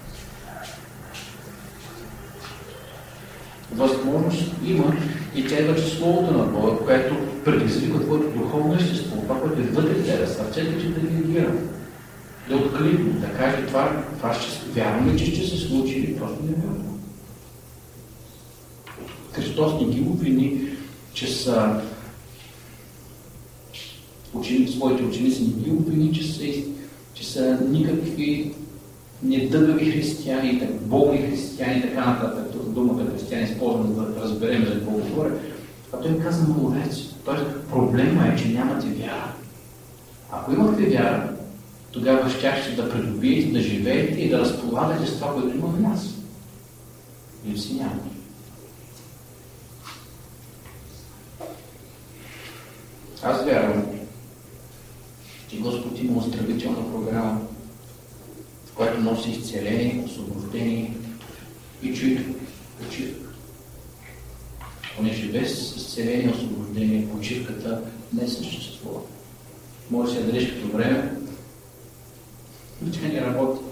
Speaker 1: Възможност има и тя идва чрез Словото на Бога, което предизвиква твоето духовно естество, това, което е вътре в тебе, сърцето ти да реагира, да откликне, да каже това ще вярваме, че ще се случи или просто не вярваме. Христос не ги обвини, че са своите ученици, не ги обвини, че са никакви недъгави християни, болни християни, така нататък. Думата християни използваме да разберем за какво говоря. А той каза маловец. Тоест проблема е, че нямате вяра. Ако имахте вяра, тогава щяхте да придобиете, да живеете и да разполагате с това, което има в нас. И си няма. Аз вярвам, че Господ има оздравителна програма, в която носи изцеление, освобождение и чуйте почивка. Понеже без изцеление, освобождение, почивката не съществува. Може да се дадеш като време, но тя не работи.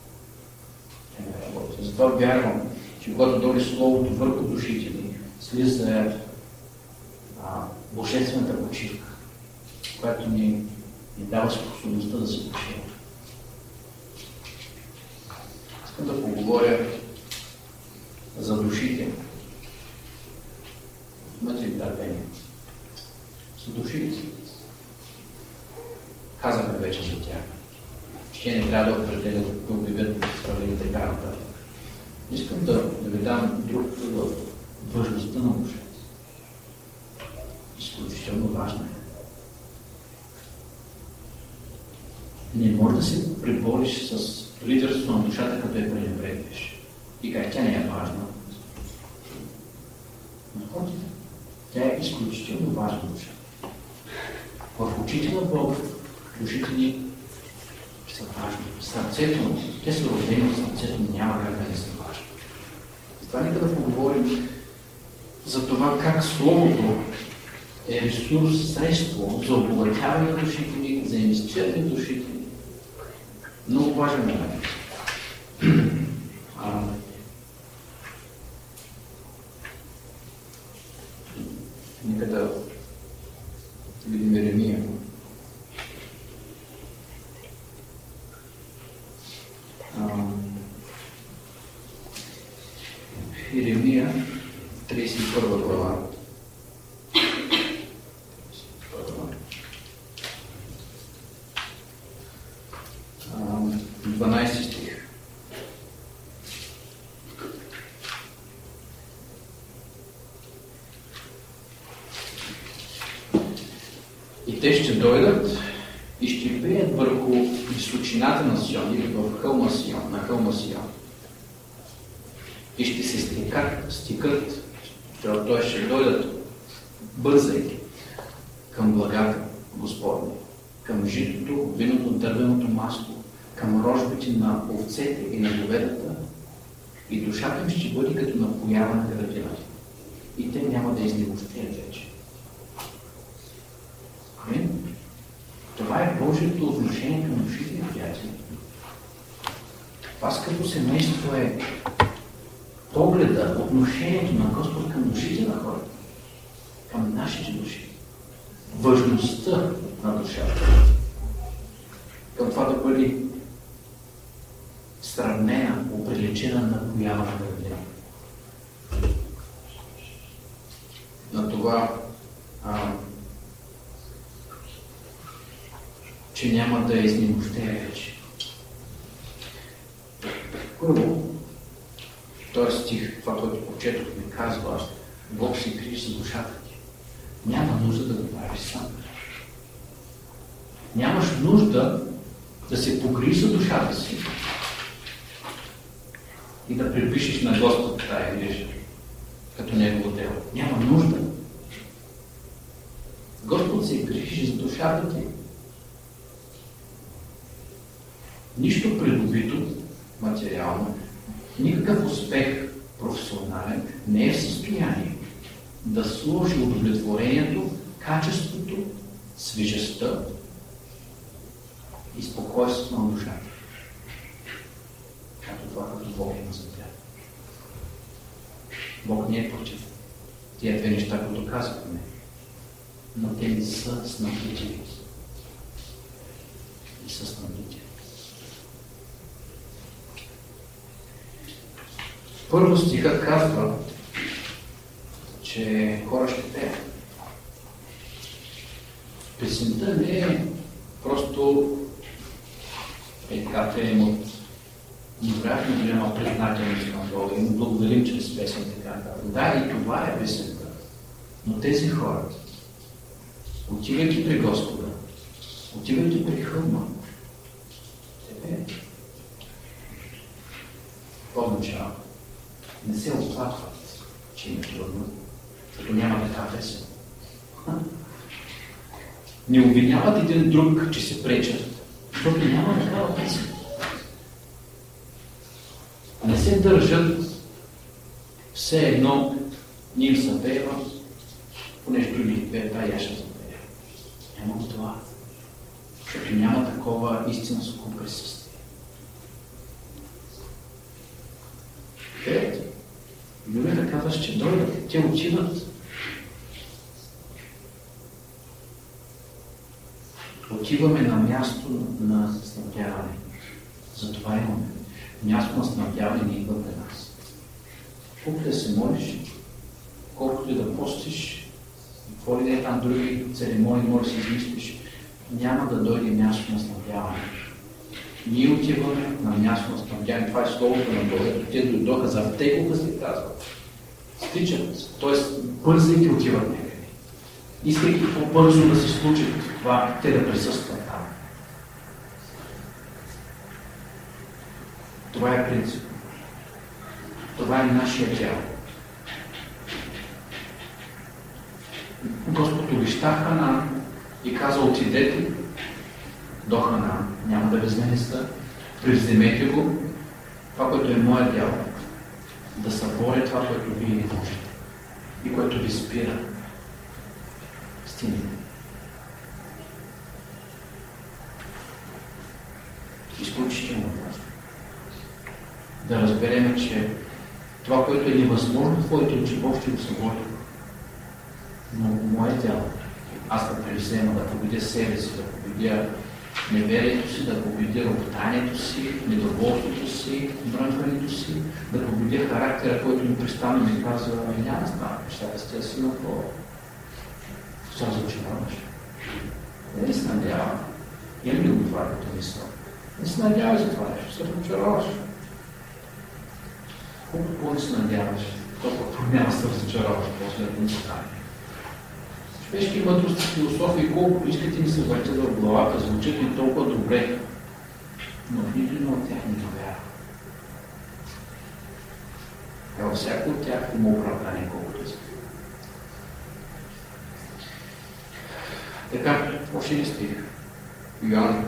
Speaker 1: Затова вярвам, че когато дойде Словото върху душите ни, слиза божествената почивка, която ни дава способността да се почива. Искам да поговоря за душите. Имате ли търпение? За душите. Казахме вече за тях. Ще не трябва да определят, да обявят представление и така нататък. Искам да ви дам друг важността на душата. Изключително важна е. Не може да се пребориш с лидерството на душата, като я пренебрегваш. И как тя не е важна. Напротив, тя е изключително важна душа. В очите на Бога душите ни са важни. Сърцето, те са родени в сърцето, няма как да не са важни. Затова нека да поговорим за това как Словото е ресурс, средство за обогатяване на душите ни, за инвестиране в душите ни. Много важен момент. Нека да видим Еремия. Еремия, 31 глава. 12 стих. И те ще дойдат и ще пеят върху височината на Сион, или в хълма Сион, на хълма Сион. И ще се стикат, той ще дойдат, бързайки към благата Господня, към житото, виното, дървеното масло, към рожбите на овцете и на говедата, и душата им ще бъде като напоява на градината. И те няма да изнемощеят вече. Амин. Това е Божието отношение към душите на приятели. Това като семейство е погледа, отношението на Господ към душите на хората, към нашите души, важността на душата, към това да бъде сравнена, оприличена на поява на градина. На това, че няма да изнемощее вече. Първо, този стих, това, което прочетохме, казва, Бог се грижи за душата ти. Няма нужда да го правиш сам. Нямаш нужда да се погрижиш за душата си и да припишеш на Господ тая грижа, като Негово дело. Няма нужда. Господ се грижи за душата ти. Нищо придобито материално, никакъв успех професионален не е в състояние да сложи удовлетворението, качеството, свежестта и спокойството на душата. Както това, като Бог има за тях. Бог не е против тия две неща, които казахме, но те не са снабдители. И са снабдители. Първо стиха казва, че хора ще пеят. Песента не е просто пеем от невероятно голяма признателност към Бога и му благодарим чрез песен така. Да, и това е песента. Но тези хора, отивайки при Господа, отивайки при хълма, те пеят. Това означава. Не се оплакват, че им е трудно, защото няма така песен. Не обвиняват един друг, че се пречат, защото няма такава песен. Не се държат все едно ни им съпева, понеже други пеят, я ще запея. Няма го това, защото няма такова истинско присъствие. Пеят. Библията казва, че дойдат, те отиват. Отиваме на място на снабдяване. Затова имаме. Място на снабдяване не идва при нас. Колкото да се молиш, колкото и да постиш, какво ли да е там други церемонии, може да си измислиш, няма да дойде място на снабдяване. Ние отиваме на място на снабдяване. Това е словото на Бога. Те дойдоха, завтекоха се казват. Стичат, т.е. бързайки отиват някъде. Искайки по-бързо да се случи това, те да присъстват там. Това е принцип. Това е нашия тяло. Господ обеща Ханан и каза, отидете до Ханан. Няма да безменеста. Превземете го. Това, което е моя дяло. Да съборя това, което вие не можете. И което ви спира. Стигнете. Изключително важно. Да разберем, че това, което е невъзможно в твоите очи, Бог ще го събори. Но мое дяло, аз да превзема, да победя себе си, да победя неверието си, да победя роптанието си, недоволството си, брънкането си, да победя характера, който ми престана ми казва, няма става нещата с тези си на това. Що разочароваш? Не ли се надявам? Имам ли го това като мисъл? Не се надявай за това нещо, се разочароваш. Колко не се надяваш, толкова няма да се разочароваш, после да не стане. Човешки мъдрости, философии, колко искате ни се въртят в главата, звучат ни толкова добре, но в нито една от тях не довярва. Във всяко от тях има оправдание, колкото иска. Така, още не стих. Йоан.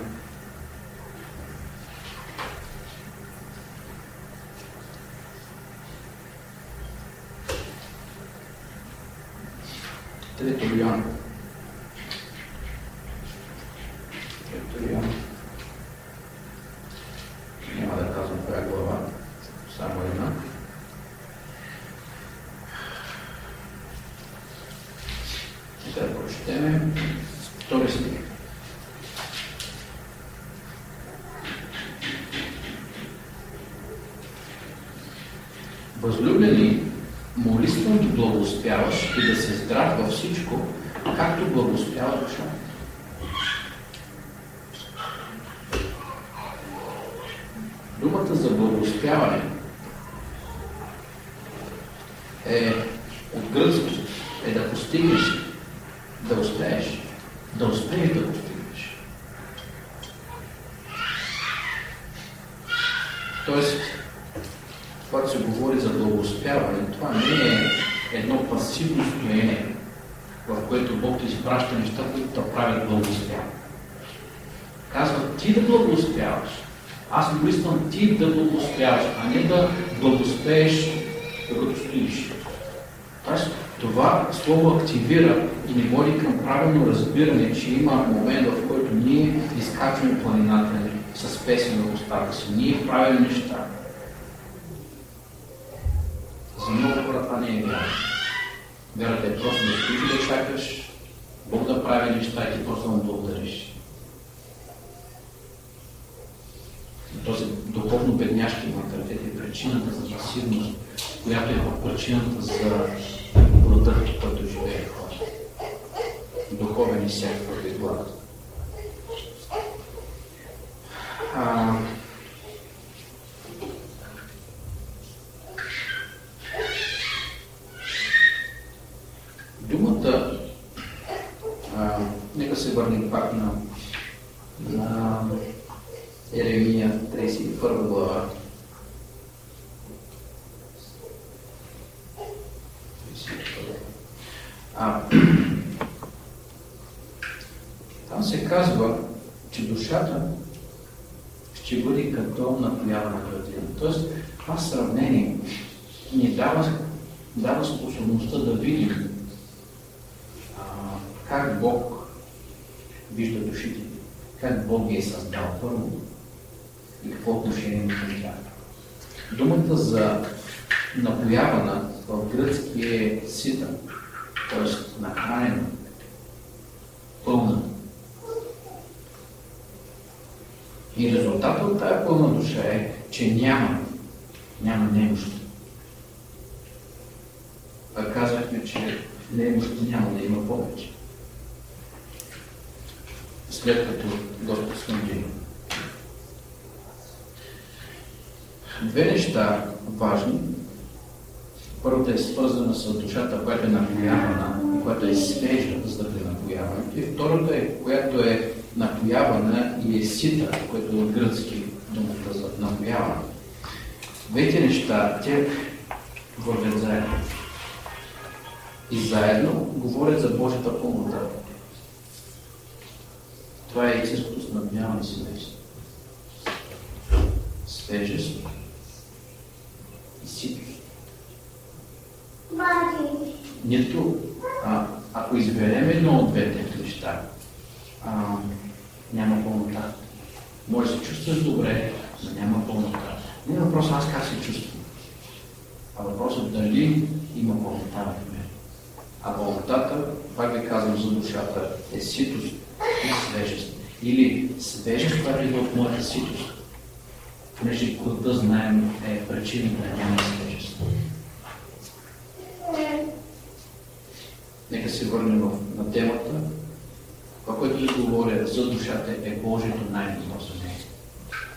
Speaker 1: Трето Йоан. Няма да казвам коя глава, само една. Сега да прочетем втори стих. Възлюблени, молитвено да благоуспяваш и да се здрав във всичко, както благоуспява душа. Думата за благоуспяване е от гръцки, е да постигнеш, да успееш, да успееш да постигнеш. Тоест, когато се говори за благоуспяване, това не е едно пасивно стояние, в което Бог ти изпраща неща, които да правят благоуспяване. Казва ти да благоуспяваш. Аз не искам ти да благоуспяваш, а не да благоуспееш, докато стоиш. Тоест, това слово активира и ни води към правилно разбиране, че има момент, в който ние изкачваме планината с песен в устата си. Ние правим неща. За много хора това не е вяра. Вярата е просто да стоиш и да чакаш Бог да прави неща и ти просто му благодариш. Този духовно бедняшки менталитет е причината за пасивност, която е причината за рода, в който живее хора. Духовен и всякакъв вид глад. Думата, нека се върнем пак на Еремия 31 глава. Там се казва, че душата ще бъде като напоявана градина. Тоест, това сравнение ни дава способността да видим как Бог вижда душите, как Бог ги е създал първо и какво отношение има към тях. Думата за напоявана в гръцки е сита, т.е. нахранена, пълна. И резултатът от тая пълна душа е, че няма немощ. Казахме, че немощ няма да има повече. След като Господ смъди. Две неща важни. Първата е свързана с душата, която е напоявана и която е свежа, за да бъде напоявана. И втората е, която е напоявана и е сита, което е от гръцки думата за напояване. Двете неща, те вървят заедно. И заедно говорят за Божията пълнота. Това е истинското снабдяване семейство. Свежест и ситост. Нито, ако изберем едно от двете неща, няма пълнота. Може да се чувстваш добре, но няма пълнота. Не е въпрос аз как се чувствам, а въпросът дали има пълнота в мен. А пълнотата, пак ви казвам за душата, е ситост и свежест. Или свежест, която идва от моята ситост. Понеже да знаем е причина да няма свежест. Нека се върнем на темата. Това, което ви говоря за душата, е Божието най-добро за нея.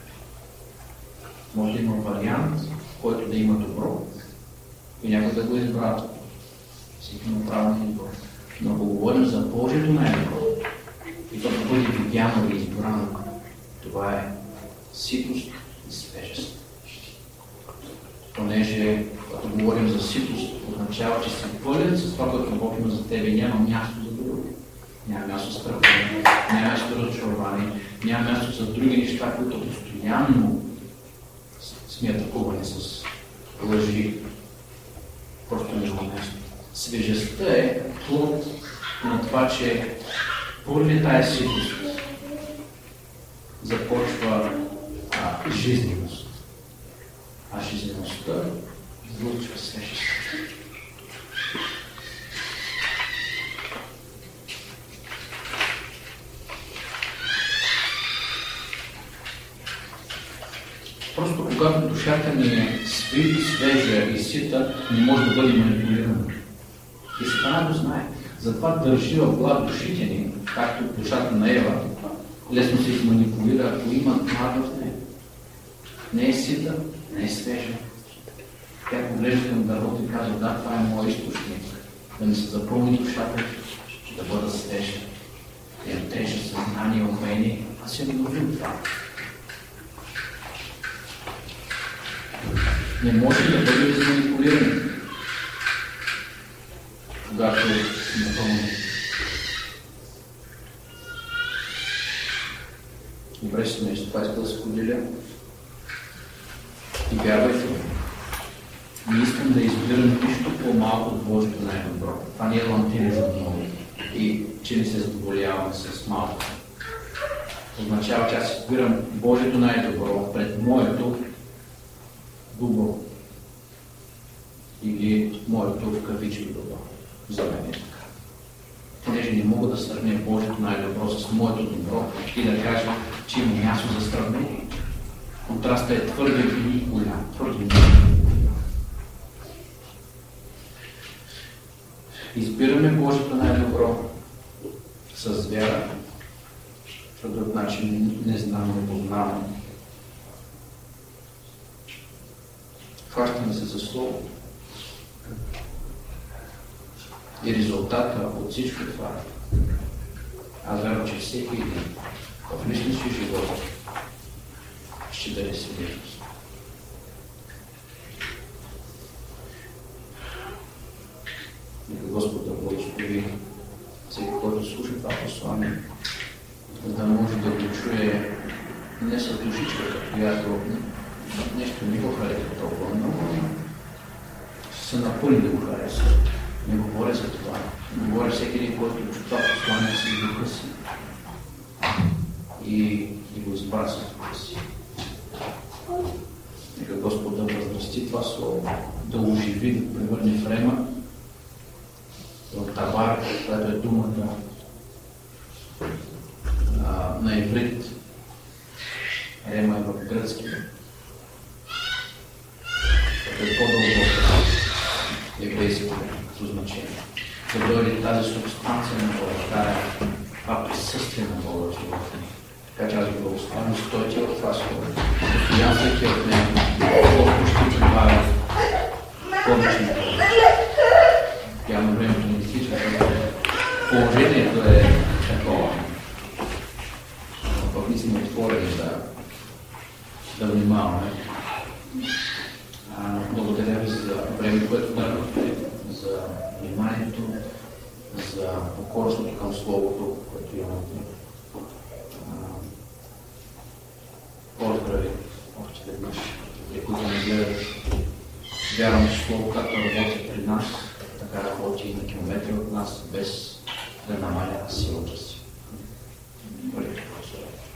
Speaker 1: Може да има вариант, в който да има добро и някой да го избра. Всеки има право на избор. Но ако говорим за Божието най-добро, и то да бъде видяно и избрано, това е ситост и свежест. Понеже, когато говорим за ситост, означава, че си пълен с това, което Бог има за тебе, няма място за друго. Няма място за страдание, няма място за разочарование, няма място за други неща, които постоянно сме атакувани с лъжи. Просто няма място. Свежестта е плод на това, че поради тази ситост започва жизненост. А жизнеността излъчва свежест. Просто когато душата ни е свежа и сита, не може да бъде манипулирана. И Сатана го знае. Затова държи в глад душите ни, както душата на Ева, лесно се изманипулира, ако има млад в нея. Не е сита, не е свежа. Тя поглежда към дървото и казва, да, това е моят източник. Да ми се запълни душата, да бъда свежа. Да имам тежа съзнание, умение. Аз се нуждам това. Не може да бъде изманипулирани, когато сме напълни. Добре си нещо, това иска да се поделя. И вярвайте, не искам да избирам нищо по-малко от Божието най-добро. Това не е ламтиране за много. И че не се задоволяваме с малко. Означава, че аз избирам Божието най-добро пред моето добро. Или моето в кавички добро. За мен е така. Понеже не мога да сравня Божието най-добро с моето добро и да кажа, че има място за сравнение. Контрастът е твърде голям, твърде голям. Избираме Божието най-добро с вяра, по друг начин не знам, не познавам. Хващаме се за Слово. И резултата от всичко това, аз вярвам, че всеки един в личния си живот ще даде свидетелство. Нека Господ да благослови всеки, който слуша това послание, да може да го чуе не с душичка, която нещо не го харесва толкова много, се напълни да го харесва. Не говоря за това. Говоря всеки един, който чу това послание с духа си и го избра с духа си. Нека Господ да възрасти това слово, да оживи, да превърне в рема, в табар, която е думата на иврит. Рема е в гръцки. Като е по-дълбоко еврейско значение. Да дойде тази субстанция на Бога, това присъствие на Бога в живота ни. Така че аз го благословям, стойте в това слово. Постоянствайте от него, колко ще прибавя повече на Бога. Явно времето не изтича, положението е такова. Пък ние сме отворени да внимаваме. Благодаря ви за време, което дадохте, за вниманието, за покорството към Словото, което имате. Поздрави още веднъж, които не гледат. Вярвам, че Слово, както работи при нас, така работи и на километри от нас, без да намалява силата си. Благодаря.